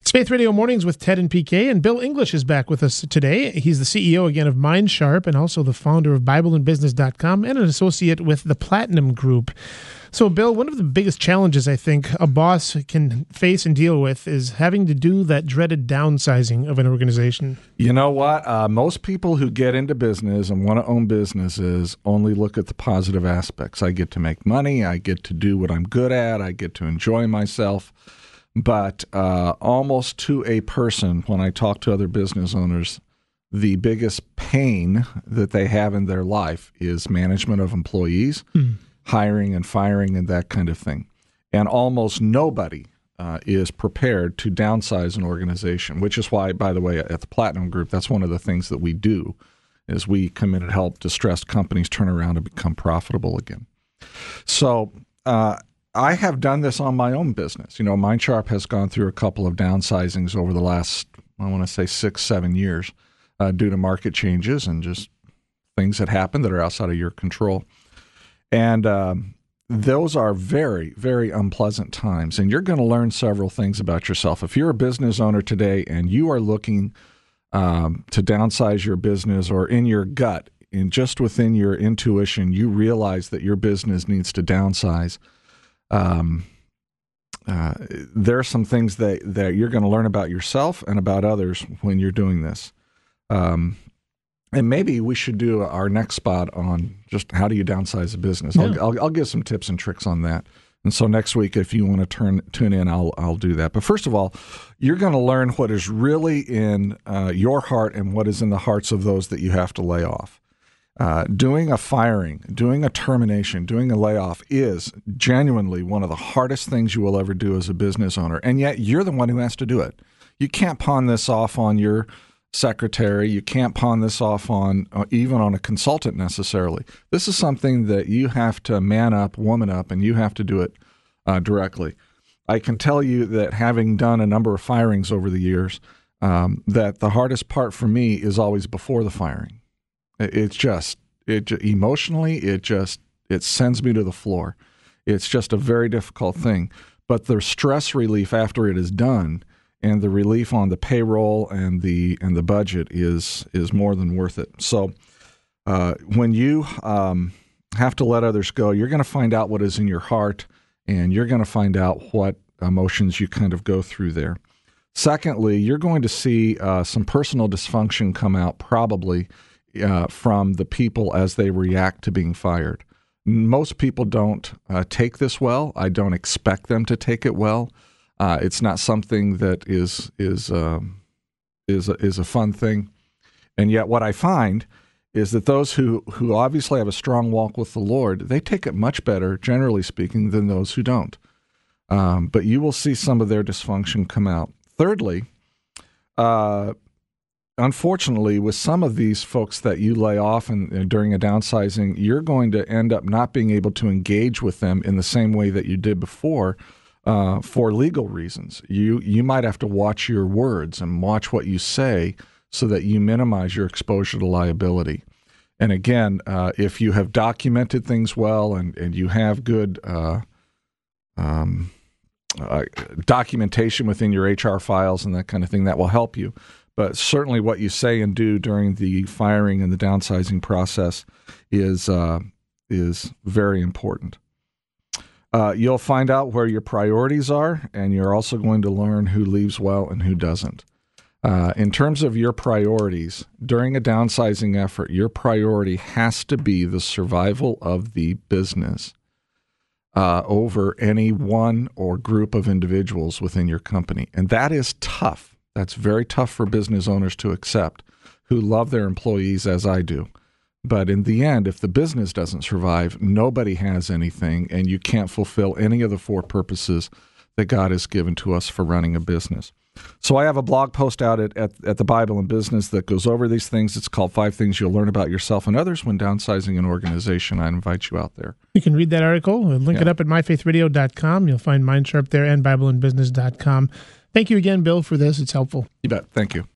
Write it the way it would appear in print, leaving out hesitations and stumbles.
It's Faith Radio Mornings with Ted and PK, and Bill English is back with us today. He's the CEO again of MindSharp and also the founder of BibleandBusiness.com and an associate with the Platinum Group. So, Bill, one of the biggest challenges I think a boss can face and deal with is having to do that dreaded downsizing of an organization. You know what? Most people who get into business and want to own businesses only look at the positive aspects. I get to make money. I get to do what I'm good at. I get to enjoy myself. But almost to a person, when I talk to other business owners, the biggest pain that they have in their life is management of employees, hiring and firing and that kind of thing. And almost nobody is prepared to downsize an organization, which is why, by the way, at the Platinum Group, that's one of the things that we do, is we come in and help distressed companies turn around and become profitable again. So I have done this on my own business. You know, MindSharp has gone through a couple of downsizings over the last, I want to say 6-7 years due to market changes and just things that happen that are outside of your control. And those are very, very unpleasant times. And you're going to learn several things about yourself. If you're a business owner today and you are looking to downsize your business, or in your gut, and just within your intuition, you realize that your business needs to downsize, there are some things that you're going to learn about yourself and about others when you're doing this. And maybe we should do our next spot on just how do you downsize a business. Yeah. I'll give some tips and tricks on that. And so next week, if you want to tune in, I'll do that. But first of all, you're going to learn what is really in your heart and what is in the hearts of those that you have to lay off. Doing a firing, doing a termination, doing a layoff is genuinely one of the hardest things you will ever do as a business owner. And yet you're the one who has to do it. You can't pawn this off on your secretary. You can't pawn this off on even on a consultant necessarily. This is something that you have to man up, woman up, and you have to do it directly. I can tell you that having done a number of firings over the years, that the hardest part for me is always before the firing. Emotionally, it sends me to the floor. It's just a very difficult thing. But the stress relief after it is done, and the relief on the payroll and the budget is more than worth it. So when you have to let others go, you're going to find out what is in your heart, and you're going to find out what emotions you kind of go through there. Secondly, you're going to see some personal dysfunction come out probably from the people as they react to being fired. Most people don't take this well. I don't expect them to take it well. It's not something that is a fun thing. And yet what I find is that those who obviously have a strong walk with the Lord, they take it much better, generally speaking, than those who don't. But you will see some of their dysfunction come out. Thirdly, unfortunately, with some of these folks that you lay off and during a downsizing, you're going to end up not being able to engage with them in the same way that you did before for legal reasons. You might have to watch your words and watch what you say so that you minimize your exposure to liability. And again, if you have documented things well and you have good documentation within your HR files and that kind of thing, that will help you. But certainly what you say and do during the firing and the downsizing process is very important. You'll find out where your priorities are, and you're also going to learn who leaves well and who doesn't. In terms of your priorities, during a downsizing effort, your priority has to be the survival of the business over any one or group of individuals within your company. And that is tough. That's very tough for business owners to accept who love their employees as I do. But in the end, if the business doesn't survive, nobody has anything, and you can't fulfill any of the 4 purposes that God has given to us for running a business. So I have a blog post out at the Bible and Business that goes over these things. It's called 5 Things You'll Learn About Yourself and Others When Downsizing an Organization. I invite you out there. You can read that article. We'll link it up at myfaithradio.com. You'll find MindSharp there and BibleandBusiness.com. Thank you again, Bill, for this. It's helpful. You bet. Thank you.